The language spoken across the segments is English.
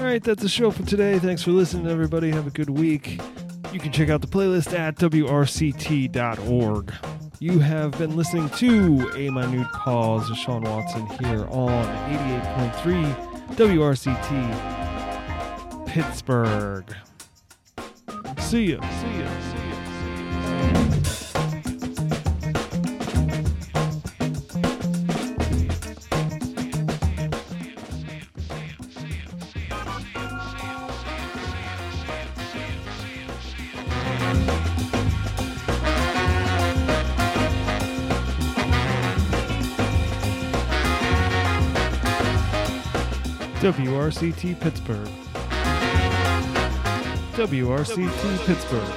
right, that's the show for today. Thanks for listening, everybody. Have a good week. You can check out the playlist at wrct.org. You have been listening to A Minute Cause with Sean Watson here on 88.3 WRCT Pittsburgh. See ya. WRCT Pittsburgh. WRCT Pittsburgh.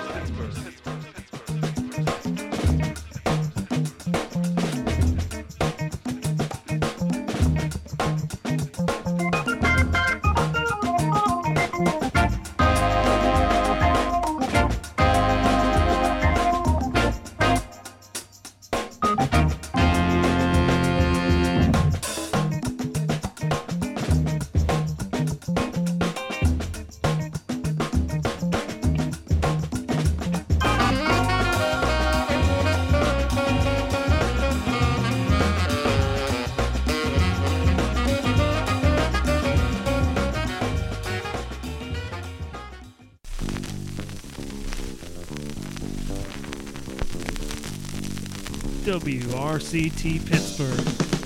WRCT Pittsburgh.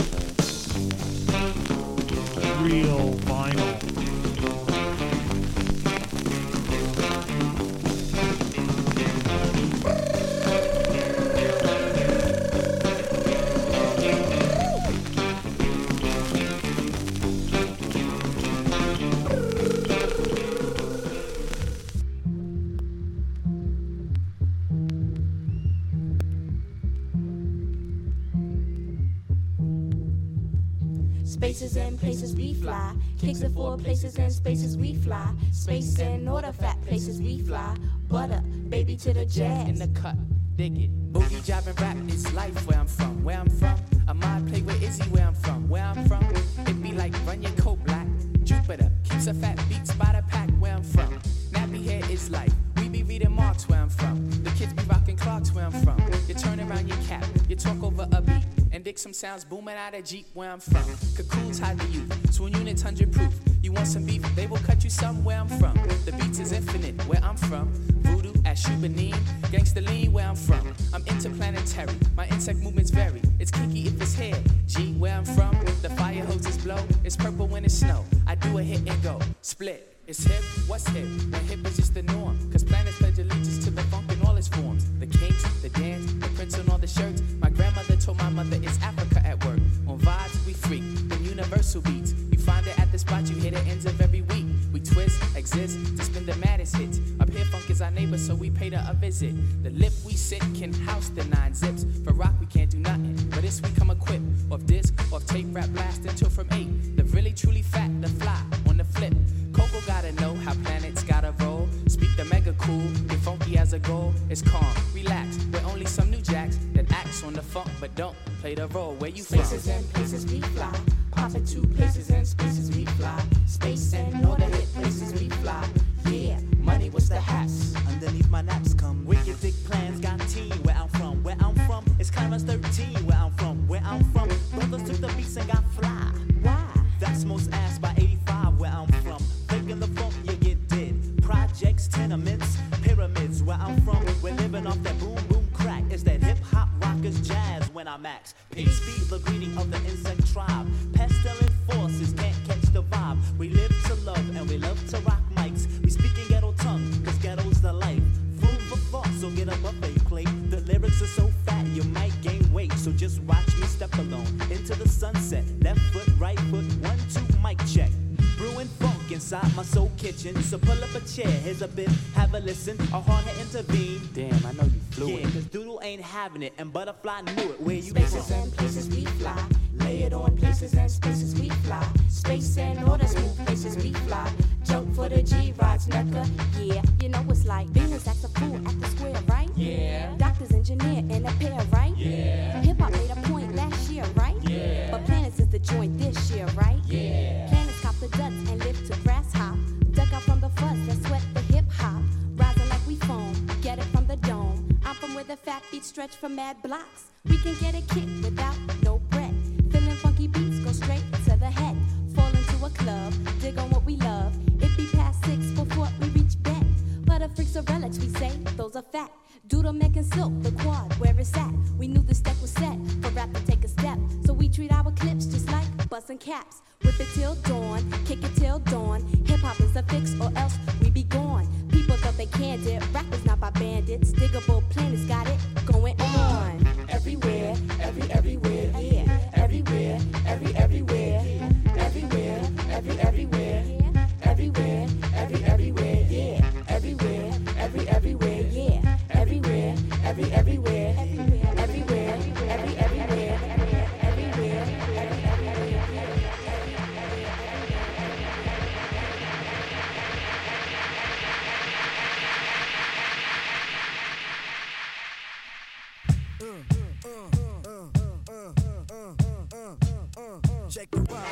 Real vinyl. Spaces and places we fly. Kicks it for places and spaces we fly. Space and all the fat places we fly. Butter, baby to the jazz. In the cut, dig it. Boogie job and rap is life where I'm from. Where I'm from, I might play with Izzy where I'm from. Where I'm from, it be like run your coat black. Jupiter keeps a fat beats by the pack. Where I'm from, nappy hair is life. We be reading Marx where I'm from. The kids be rocking Clarks where I'm from. You turn around your cap, you talk over a beat. And dig some sounds booming out of Jeep where I'm from. Cocoons hide the youth, swoon units 100 proof. You want some beef, they will cut you some where I'm from. The beats is infinite where I'm from. Voodoo at Shubanin, gangsta lean where I'm from. I'm interplanetary, my insect movements vary. It's kinky if it's hair, G where I'm from. The fire hoses blow, it's purple when it's snow. I do a hit and go, split. It's hip, what's hip? When hip is just the norm. Cause planets pledge allegiance to the funk in all its forms. The kinks, the dance, the prints on all the shirts. My grandmother told my mother it's Africa at work. On vibes, we freak, the universal beats. You find it at the spot, you hear the ends of every week. We twist, exist, to spin the maddest hits. Up here funk is our neighbor, so we paid her a visit. The lip we sit can house the 9 zips. For rock we can't do nothing, but this we come equipped. Off disc, off tape, rap blast until from 8. The really truly fat, the fly, on the flip. Coco gotta know how planets gotta roll. Speak the mega cool, get funky as a goal. It's calm, relax, we're only some new jacks that acts on the funk but don't play the role. Where you from? Spaces and places we fly. Poppin' to places and spaces we fly. Space and all the hit places we fly. Yeah, money was the hats. Underneath my naps come wicked thick plans, got teen. Where I'm from, it's Clarence 13. Where I'm from, brothers took the beats and got fly. Why? That's most ass by 85. Where I'm from, thinking the funk you get dead. Projects, tenements, pyramids. Where I'm from, we're living off that boom boom crack. It's that hip hop rockers jazz when I max. Peace be the greeting of the insect tribe. Pestilent forces can't catch the vibe. We live to love and we love to rock mics. We speak in ghetto tongue, cause ghetto's the life. Food for thought, so get up a plate. The lyrics are so fat, you might gain weight. So just watch me step alone into the sunset. Left foot, right foot, 1, 2, mic check. Brewing funk inside my soul kitchen. So pull up a chair, here's a bit, have a listen. A horn to intervene. Damn, I know you flew Yeah, it. cause Doodle ain't having it, and Butterfly knew it. Where you Spaces from? and places we fly. Lay it on places and spaces we fly. Space and all the smooth places we fly. Jump for the G-Rides, Necca. Yeah, you know it's like Venus acts a fool at the square, right? Yeah. Doctors, engineer, and a pair, right? Yeah. Hip-hop made a point last year, right? Yeah. But planets is the joint this year, right? Yeah. Planets cop the ducks and live to grass high. stretch for mad blocks. We can get a kick without no bread. Feeling funky beats, go straight to the head. Fall into a club, dig on what we love. It be past 6 before we reach bed. But the freaks are relics, we say, those are fat. Doodle Mac and Silk, the quad, where it's at. We knew the step was set for rap to take a step. So we treat our clips just like bustin' caps. Whip it till dawn, kick it till dawn. Hip-hop is a fix or else we be gone. People thought they canned it, rap is not by bandits. Diggable planets got it going on. Everywhere, everywhere, yeah. Everywhere, everywhere, everywhere, everywhere, everywhere, everywhere, yeah. Everywhere, everywhere, yeah. Everywhere, everywhere, everywhere, everywhere, everywhere. Check the vibe.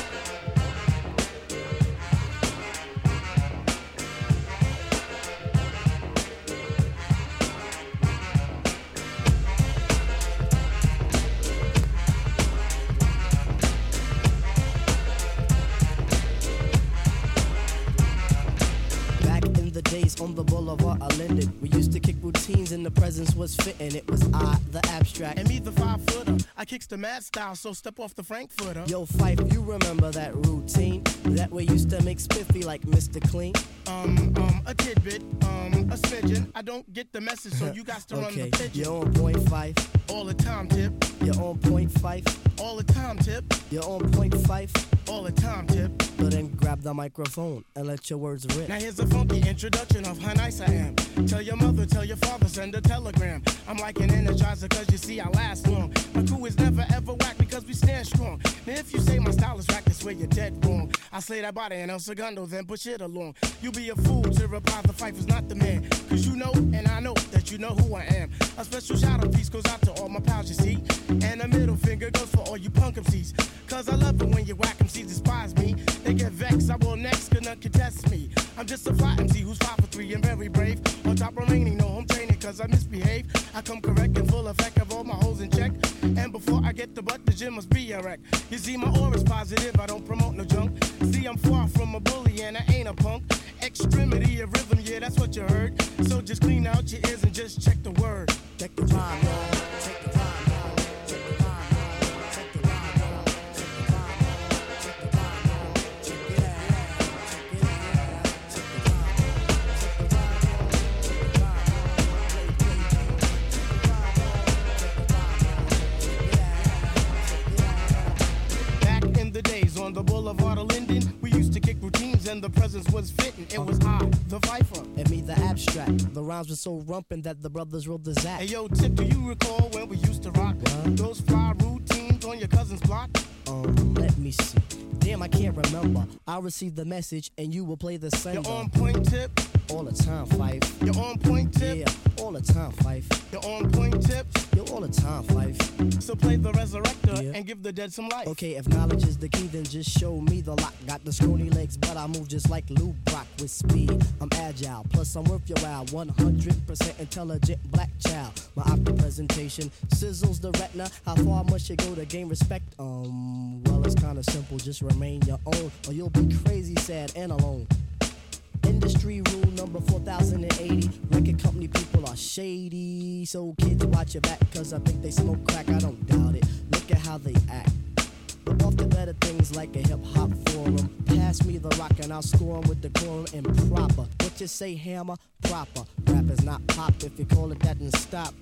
Days on the boulevard are Linden. We used to kick routines and the presence was fitting. It was I, the abstract. And me, the 5-footer. I kicks the mad style, so step off the Frankfurter. Yo, Fife, you remember that routine? That way used to make spiffy like Mr. Clean. A tidbit, a smidgen. I don't get the message, so you got to run the pigeon. You're on point, Fife. All the time, Tip. You're on point, Fife. All the time, Tip. You're on point, Fife. All the time, Tip. So then grab the microphone and let your words rip. Now here's a funky introduction of how nice I am. Tell your mother, tell your father, send a telegram. I'm like an energizer cause you see I last long. My crew is never ever whack because we stand strong. Now if you say my style is whack, that's where you're dead wrong. I slay that body and El Segundo, then push it along. You be a fool to reply the fight is not the man. Cause you know and I know that you know who I am. A special shout out piece goes out to all my pals you see. And a middle finger goes for all you punk MCs. Cause I love it when you whack MCs despise me. They get vexed, I will next, cause none contest me. I'm just a fly MC who's 5 for 3 and very brave. On top remaining, no home training cause I misbehave. I come correct and full effect of all my hoes in check. And before I get the butt, the gym must be a wreck. You see my aura's positive, I don't promote no junk. See I'm far from a bully and I ain't a punk. Extremity of rhythm, yeah that's what you heard. So just clean out your ears and just check the word. Check the rhyme, man. Check the rhyme. On the boulevard of Linden, we used to kick routines and the presence was fitting. It was I, the Viper. And me, the abstract. The rhymes were so rumpin' that the brothers wrote the Zach. Hey yo, Tip, do you recall when we used to rock those fly routines on your cousin's block? Let me see. Damn, I can't remember. I'll receive the message and you will play the sender. You're on point, Tip. All the time, Fife. You're on point, Tip. Yeah, all the time, Fife. You're on point, Tip. You're all the time, Fife. So play the resurrector and give the dead some life. Okay, if knowledge is the key, then just show me the lock. Got the scrawny legs, but I move just like Lou Brock with speed. I'm agile, plus I'm worth your while. 100% intelligent black child. My optic presentation sizzles the retina. How far must you go to gain respect? Well, it's kinda simple. Just remain your own, or you'll be crazy, sad, and alone. Industry rule number 4080. Record company people are shady. So kids watch your back, cause I think they smoke crack. I don't doubt it. Look at how they act. But off the better things like a hip-hop forum. Pass me the rock and I'll score 'em with the quorum and proper. What you say, hammer? Proper. Rap is not pop. If you call it that, then stop.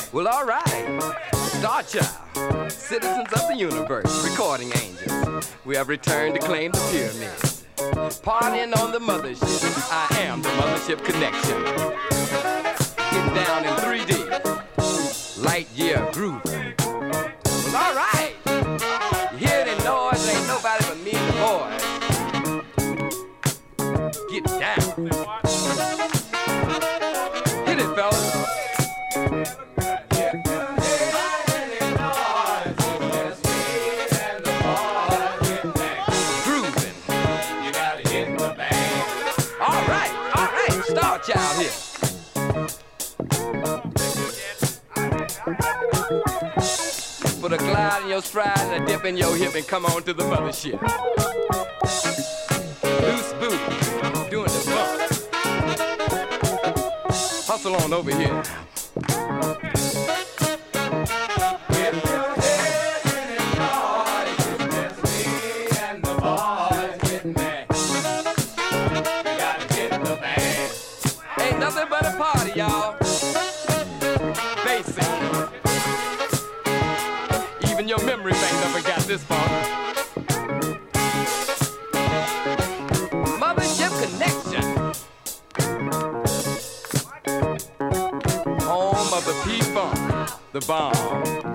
Well, all right. Star Child, citizens of the universe, recording angels. We have returned to claim the pyramids. Partying on the mothership. I am the Mothership Connection. Getting down in 3D. Light year groove. Well, all right. You hear the noise? Ain't nobody but me and the boys. Get down. Hit it, fellas. Child here. Put a glide in your stride and a dip in your hip and come on to the mothership. Loose boot, doing the bump. Hustle on over here. Nothing but a party, y'all. Basic. Even your memory bank never got this far. Mothership Connection. Home of the P-Funk, the bomb.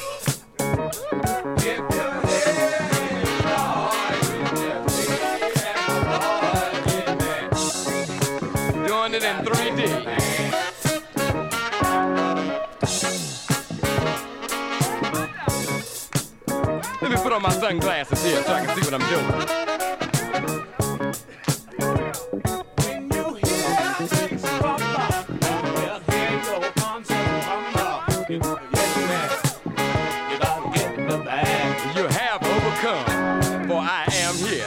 Doing it in 3D. Let me put on my sunglasses here so I can see what I'm doing. When you hear things from up, well, here your concert from up. Yes, man. You gotta get the bag. You have overcome, for I am here.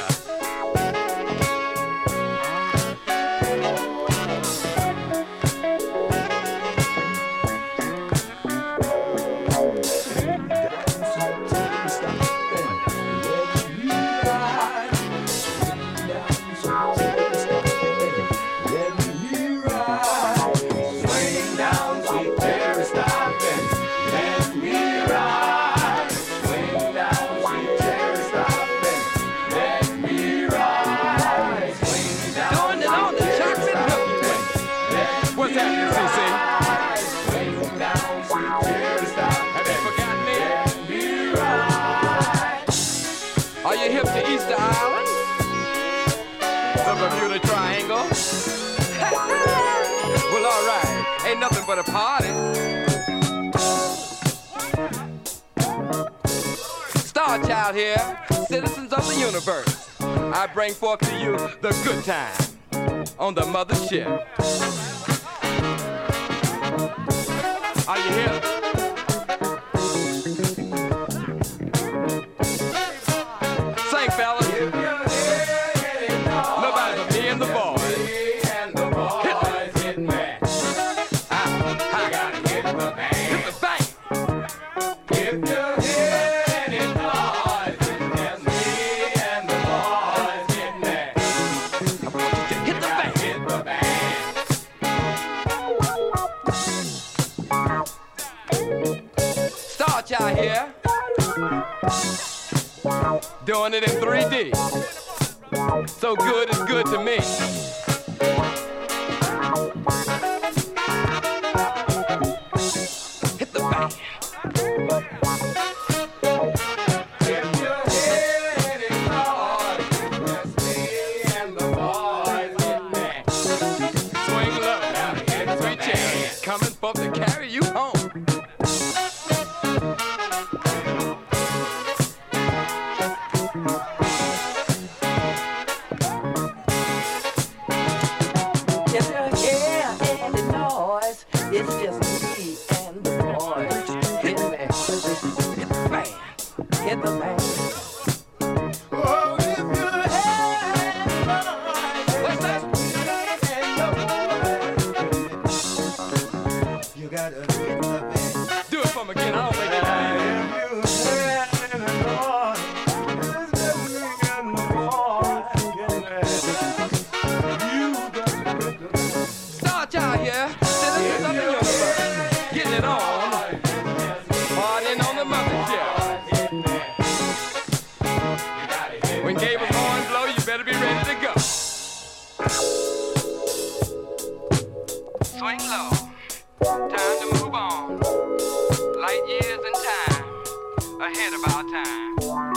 Well, all right, ain't nothing but a party. Star Child here, citizens of the universe. I bring forth to you the good time on the mothership. Are you here? Sing, fellas. Nobody but me and the boys. Out here, doing it in 3D. So good is good to me. Hit the bang. If you hear any noise, it's me and the boys get mad. Swing low, now hit 3 chariots coming for to carry you home. When Gable's horn blow, you better be ready to go. Swing low, time to move on. Light years and time, ahead of our time.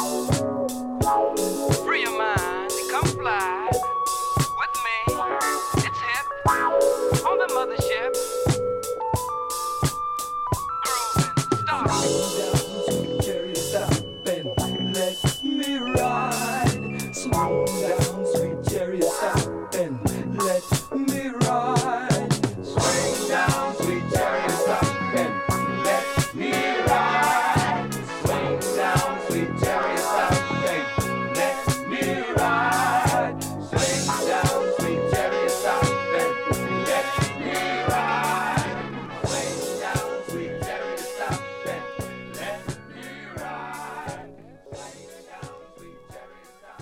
Free your mind and come fly with me. It's hip on the mothership. Grooving, start. Slow down, sweet chariot, stop and let me ride. Swing down, sweet chariot, stop and let me ride. Swing down, sweet chariot, stop and let me ride. Swing down, sweet chariot, stop and let me ride. Swing down, sweet chariot, stop and let me ride. Swing down, sweet chariot, stop.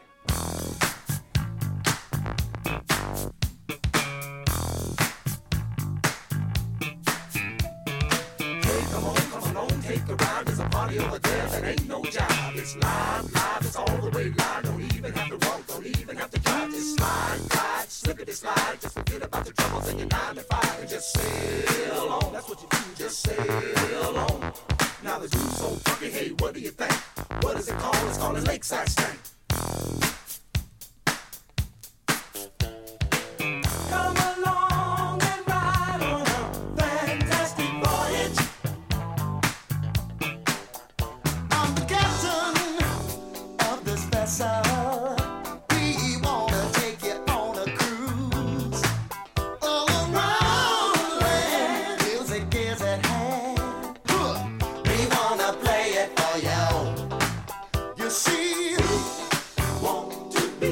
Take a ride, there's a party over there that ain't no job. It's live, it's all the way live. Don't even have to walk, don't even have to drive. Just slide, glide, slippity slide. Just forget about the troubles in your 9 to 5 and just sail on. That's what you do, just sail on. Now the dude's so funky, hey, what do you think? What is it called? It's called a lakeside stank. Come along and ride on a fantastic voyage. I'm the captain of this vessel. We wanna take you on a cruise all around the land. Music is at hand. We wanna play it for you. You see, we want to be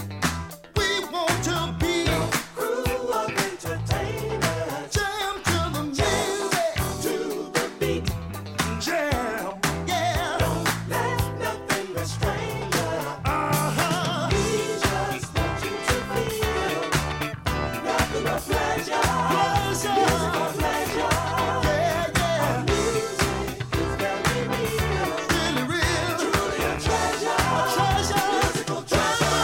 a crew of entertainers. Jam to the music, to the beat. Jam, yeah. Don't let nothing restrain you. We just want you to feel nothing but pleasure. Musical pleasure. Yeah. Our music is very real. Really real. Truly a treasure. Musical treasure.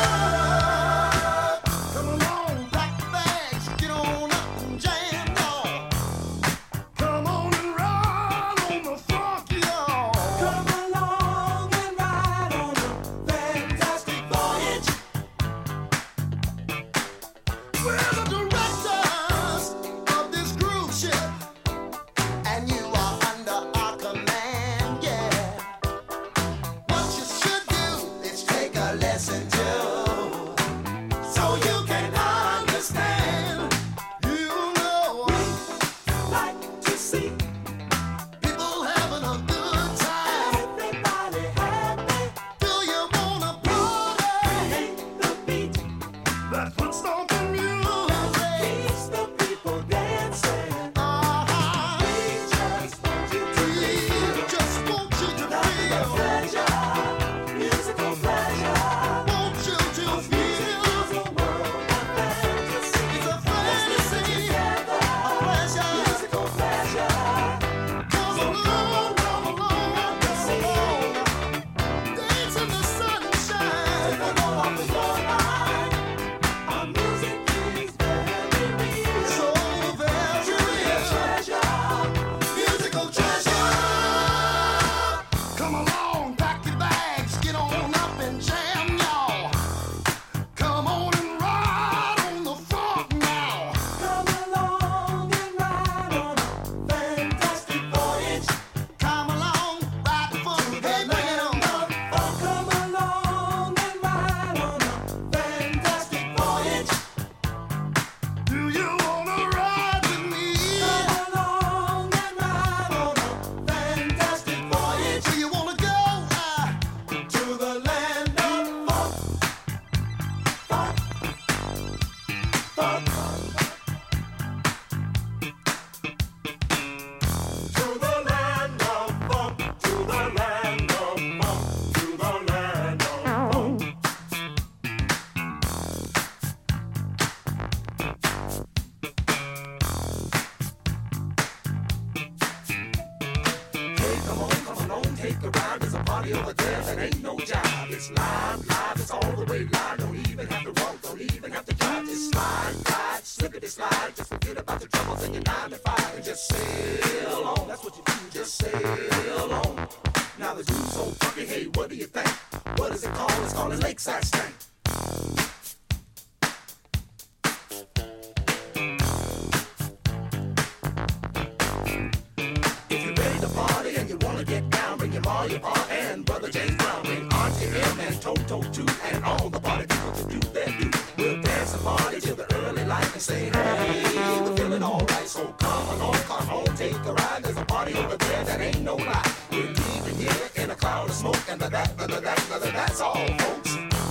Come along, pack your bags, get on up and jam, y'all. Come on and ride on the funk, y'all. Come along and ride on a fantastic voyage. We're the directors of this cruise ship, and you are under our command, yeah. What you should do is take a lesson too, so you can understand. You know we like to see people having a good time. Everybody happy. Do you wanna party? Hit the beat. That's what's stomping music. Keeps the people dancing. We just want you to feel. Just want you to feel. Pleasure, musical pleasure. Want you to feel. It's a world of fantasy. It's a fantasy. A pleasure. Musical pleasure. Come along. Dance in the sunshine. Take a load off of your mind. Our music is very real. So very real. Treasure. Musical treasure. Come along, pack your bags, get on up and jam, y'all. Come on and ride on the funk now. Come along and ride on a fantastic voyage. Come along, ride the funk, hey, bring it on. Come along and ride on a fantastic voyage. Do you wanna ride with me? Come along and ride on a fantastic voyage. Do you wanna go to the land of funk? To the land of funk, to the land of funk, to the land of funk. Hey, come on, take a ride. There's a party over there that ain't no job. It's It's live, it's all the way live. Don't even have to walk, don't even have to drive. Just slide, slippity slide. Just forget about the troubles in your 9 to 5 and just sail on. That's what you do, just sail on. Now the dude's so funky, hey, what do you think? What is it called? It's called a lakeside stank. If you're ready to party and you want to get down, bring your ma, your pa, and Brother James Brown. Bring Auntie M and Toto too, and all the party people to do their do. We'll dance and party till the early light and say, hey, we're feeling alright. So come on, take a ride. There's a party over there that ain't no lie. We're leaving here in a cloud of smoke, and that's all, folks.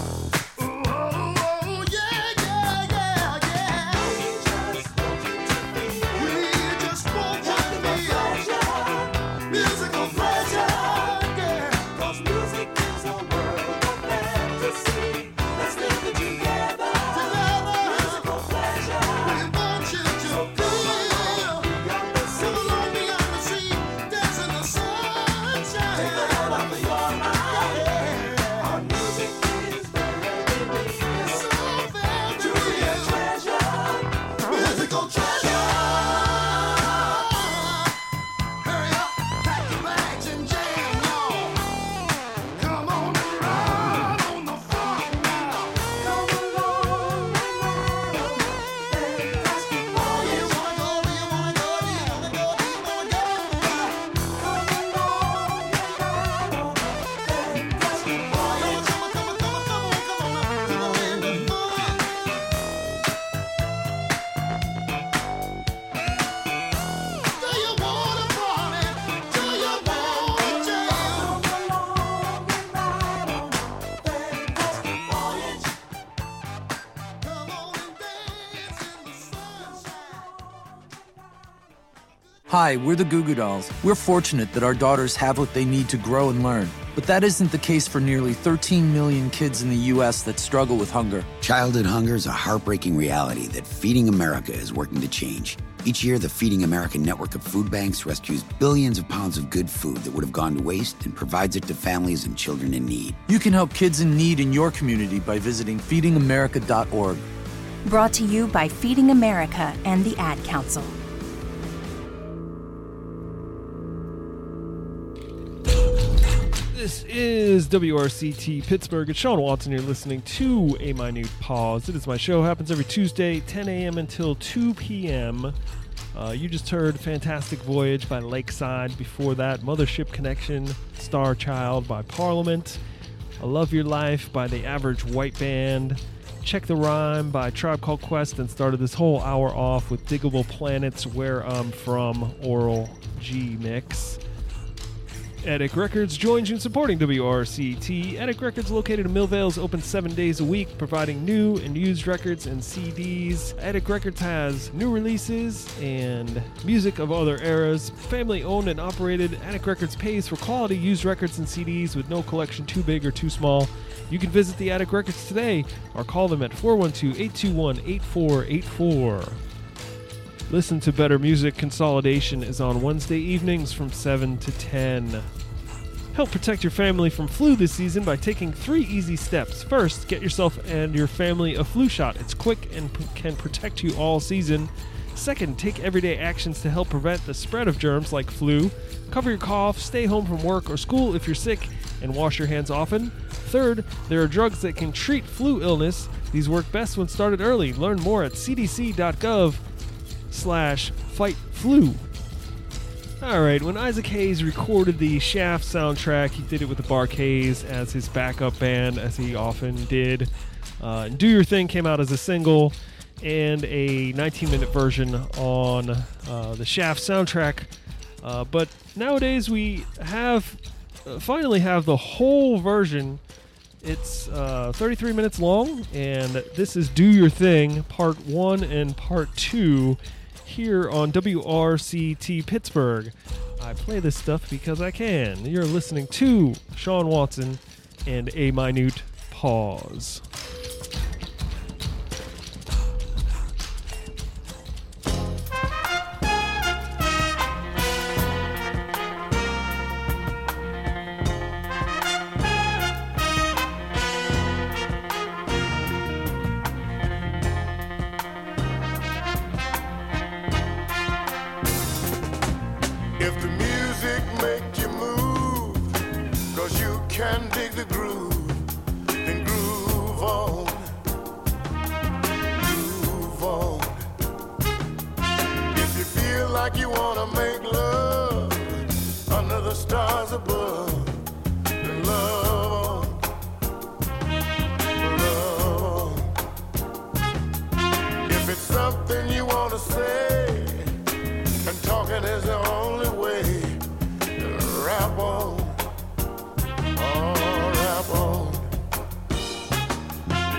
Hi, we're the Goo Goo Dolls. We're fortunate that our daughters have what they need to grow and learn. But that isn't the case for nearly 13 million kids in the U.S. that struggle with hunger. Childhood hunger is a heartbreaking reality that Feeding America is working to change. Each year, the Feeding America network of food banks rescues billions of pounds of good food that would have gone to waste and provides it to families and children in need. You can help kids in need in your community by visiting feedingamerica.org. Brought to you by Feeding America and the Ad Council. This is WRCT Pittsburgh. It's Sean Watson. You're listening to A Minute Pause. It is my show. Happens every Tuesday, 10 a.m. until 2 p.m. You just heard Fantastic Voyage by Lakeside. Before that, Mothership Connection, Star Child by Parliament. I Love Your Life by The Average White Band. Check the Rhyme by Tribe Called Quest, and started this whole hour off with Diggable Planets, Where I'm From, Oral G Mix. Attic Records joins you in supporting WRCT. Attic Records, located in Millvale, is open 7 days a week, providing new and used records and CDs. Attic Records has new releases and music of other eras. Family owned and operated, Attic Records pays for quality used records and CDs with no collection too big or too small. You can visit the Attic Records today or call them at 412-821-8484. Listen to Better Music. Consolidation is on Wednesday evenings from 7 to 10. Help protect your family from flu this season by taking 3 easy steps. First, get yourself and your family a flu shot. It's quick and can protect you all season. Second, take everyday actions to help prevent the spread of germs like flu. Cover your cough, stay home from work or school if you're sick, and wash your hands often. Third, there are drugs that can treat flu illness. These work best when started early. Learn more at cdc.gov/fight-flu. Alright, when Isaac Hayes recorded the Shaft soundtrack, he did it with the Bar-Kays as his backup band, as he often did. Do Your Thing came out as a single, and a 19-minute version on the Shaft soundtrack. But nowadays we finally have the whole version. It's 33 minutes long, and this is Do Your Thing, Part 1 and Part 2, here on WRCT Pittsburgh. I play this stuff because I can. You're listening to Sean Watson and A Minute Pause.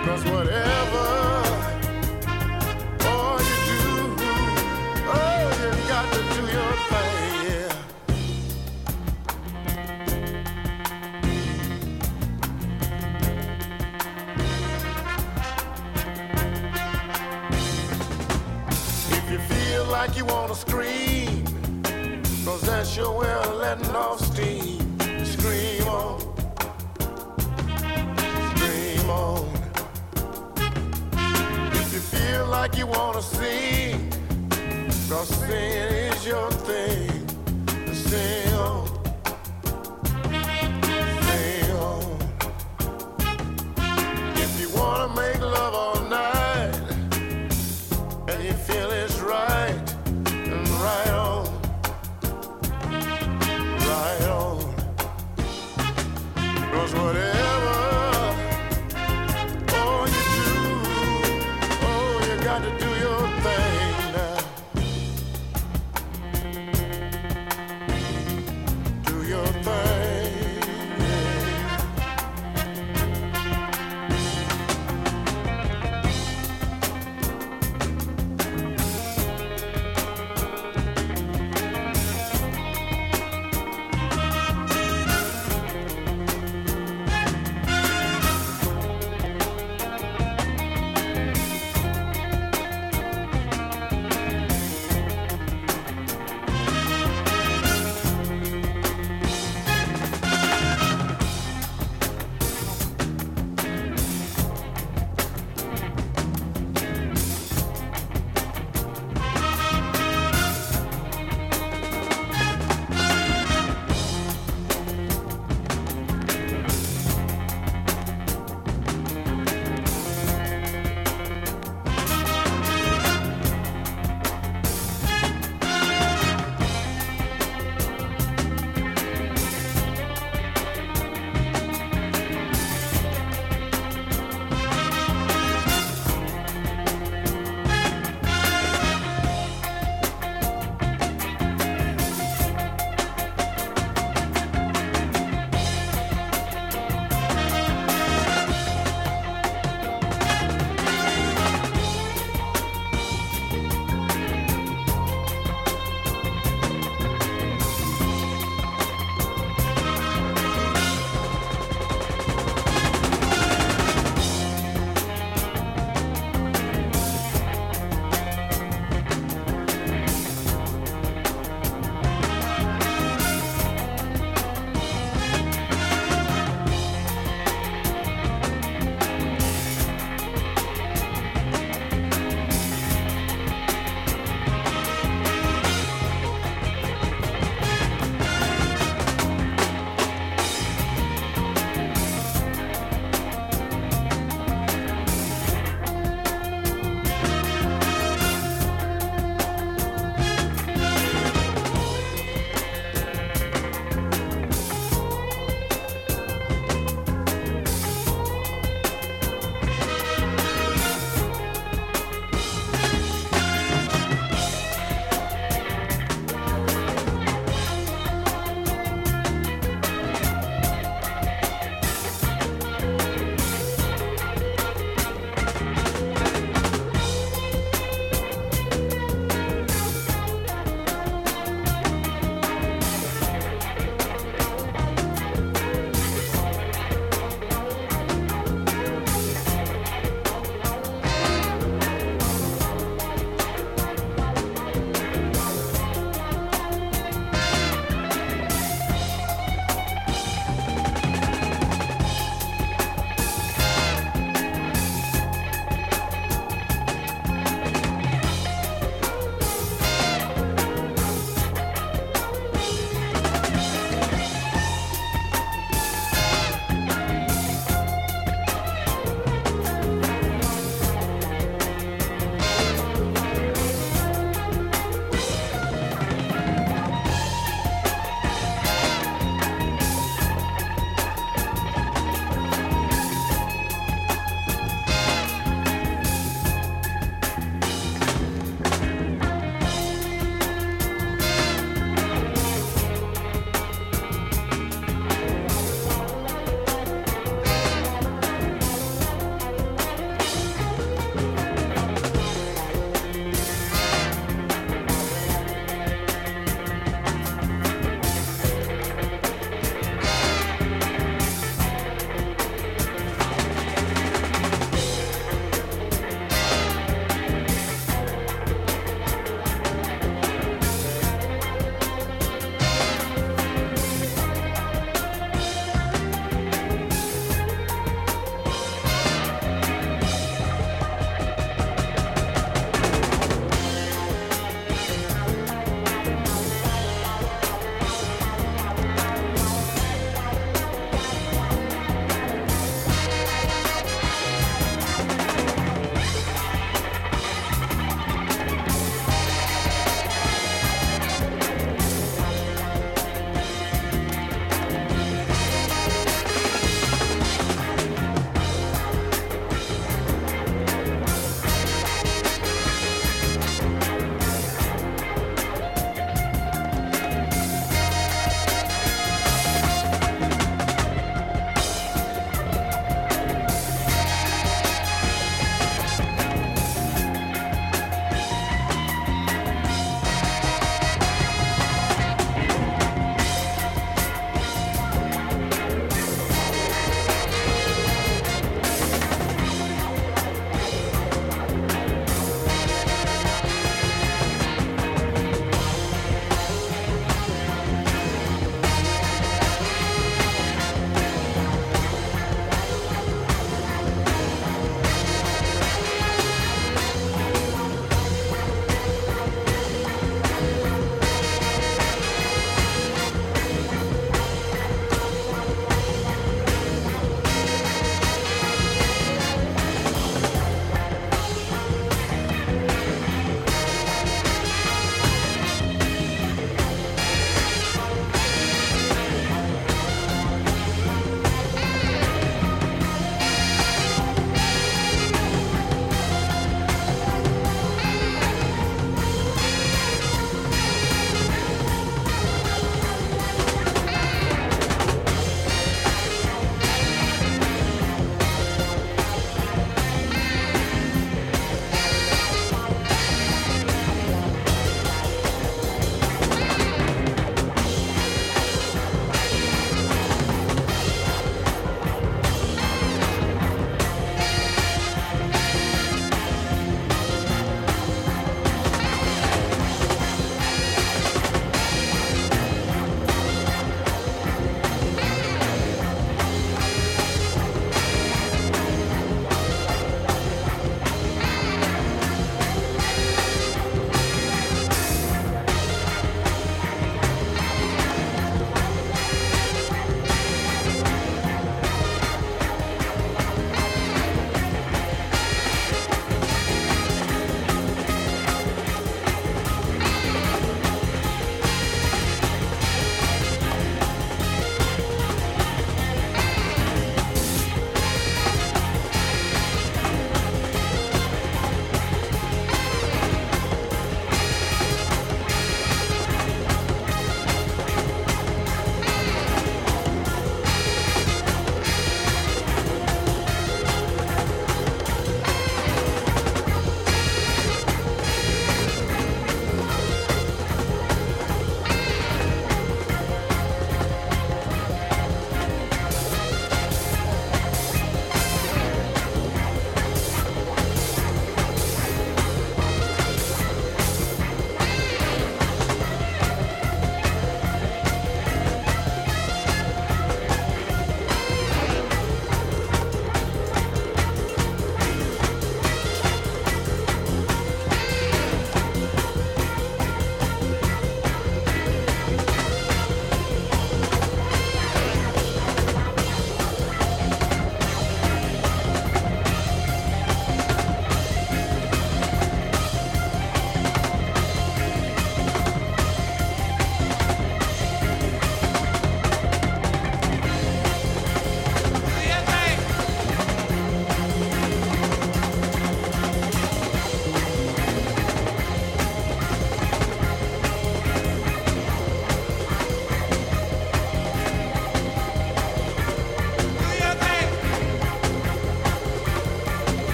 'Cause whatever, oh, you do, oh, you got to do your thing, yeah. If you feel like you wanna scream, 'cause that's your way of letting off steam, scream on, scream on. If you feel like you wanna sing, 'cause singing is your thing, sing on, sing on. If you wanna make love all night, and you feel it's right, then right on, right on. 'Cause whatever, oh, you do, oh, you got to do your thing now.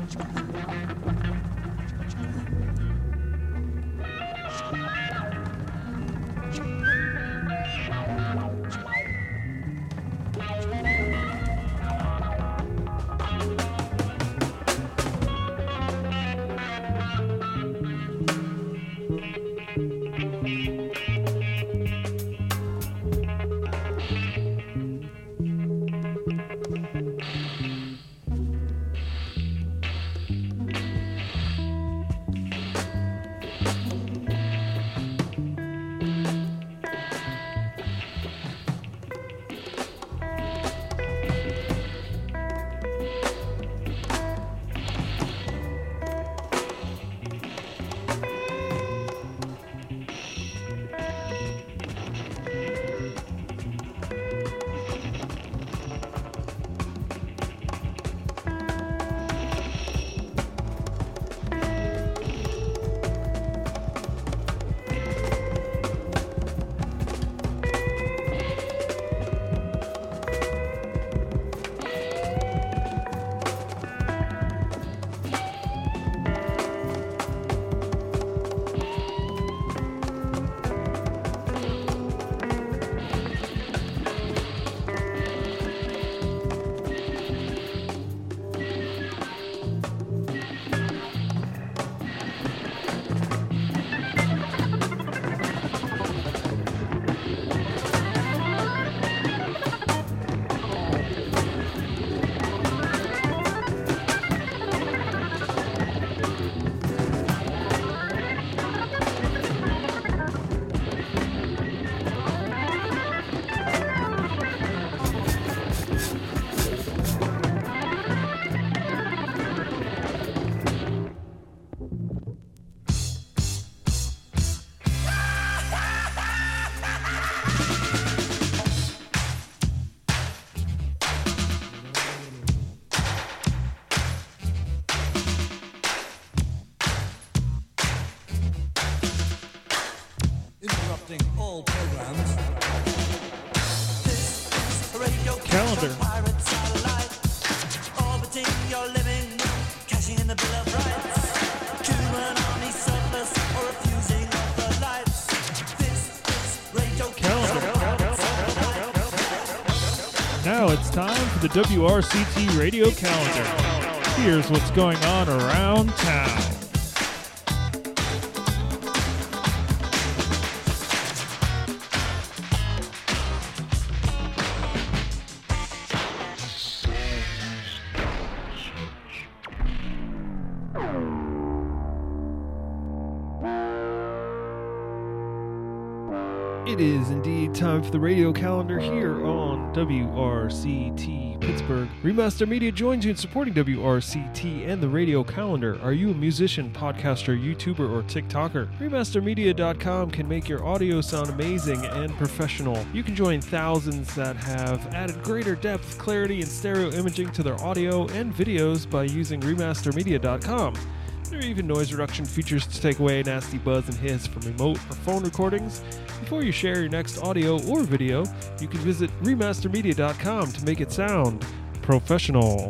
All programs. This is radio Calendar. pirate satellite. Orbiting your living room, cashing in the Bill of Rights. Cuban army surplus or refusing of the lights. This is radio Calendar. Now it's time for the WRCT Radio Calendar. Here's what's going on around town. It is indeed time for the radio calendar here on WRCT Pittsburgh. Remaster Media joins you in supporting WRCT and the radio calendar. Are you a musician, podcaster, YouTuber, or TikToker? Remastermedia.com can make your audio sound amazing and professional. You can join thousands that have added greater depth, clarity, and stereo imaging to their audio and videos by using Remastermedia.com. There are even noise reduction features to take away nasty buzz and hiss from remote or phone recordings. Before you share your next audio or video, you can visit remastermedia.com to make it sound professional.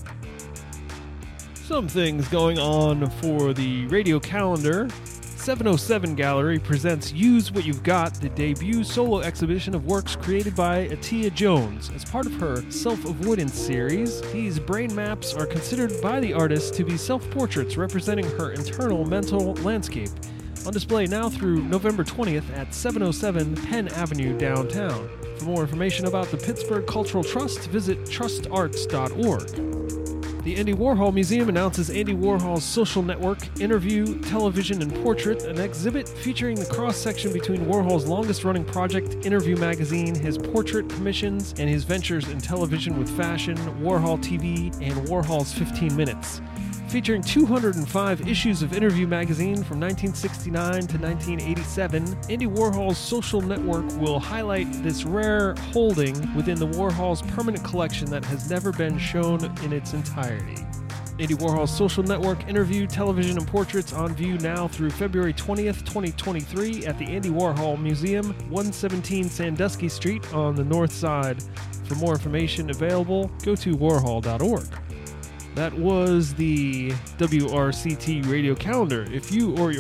Some things going on for the radio calendar. 707 Gallery presents Use What You've Got, the debut solo exhibition of works created by Atia Jones. As part of her Self-Avoidance series, these brain maps are considered by the artist to be self-portraits representing her internal mental landscape. On display now through November 20th at 707 Penn Avenue downtown. For more information about the Pittsburgh Cultural Trust, visit trustarts.org. The Andy Warhol Museum announces Andy Warhol's social network, interview, television, and portrait, an exhibit featuring the cross-section between Warhol's longest-running project, Interview Magazine, his portrait commissions, and his ventures in television with Fashion, Warhol TV, and Warhol's 15 Minutes. Featuring 205 issues of Interview Magazine from 1969 to 1987, Andy Warhol's social network will highlight this rare holding within the Warhol's permanent collection that has never been shown in its entirety. Andy Warhol's social network, interview, television, and portraits on view now through February 20th, 2023 at the Andy Warhol Museum, 117 Sandusky Street on the north side. For more information available, go to warhol.org. That was the WRCT radio calendar. If you or your